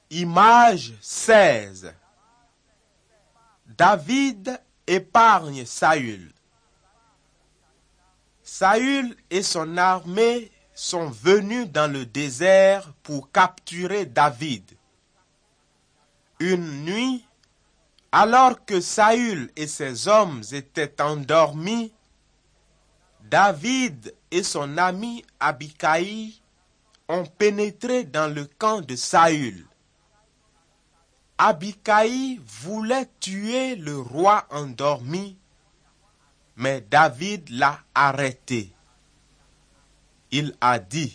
Image 16. David épargne Saül. Saül et son armée sont venus dans le désert pour capturer David. Une nuit, alors que Saül et ses hommes étaient endormis, David et son ami Abikaï ont pénétré dans le camp de Saül. Abikaï voulait tuer le roi endormi, mais David l'a arrêté. Il a dit: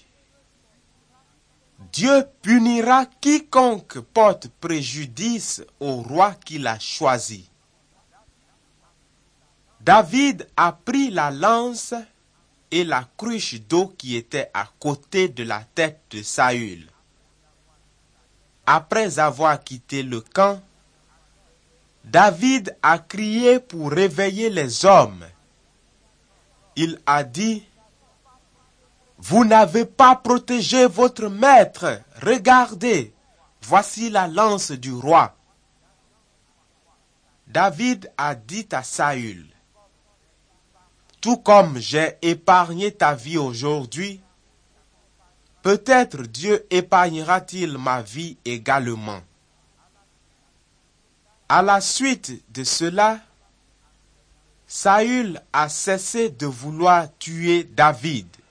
Dieu punira quiconque porte préjudice au roi qu'il a choisi. David a pris la lance et la cruche d'eau qui était à côté de la tête de Saül. Après avoir quitté le camp, David a crié pour réveiller les hommes. Il a dit: Vous n'avez pas protégé votre maître. Regardez, voici la lance du roi. David a dit à Saül: Tout comme j'ai épargné ta vie aujourd'hui, peut-être Dieu épargnera-t-il ma vie également. À la suite de cela, Saül a cessé de vouloir tuer David.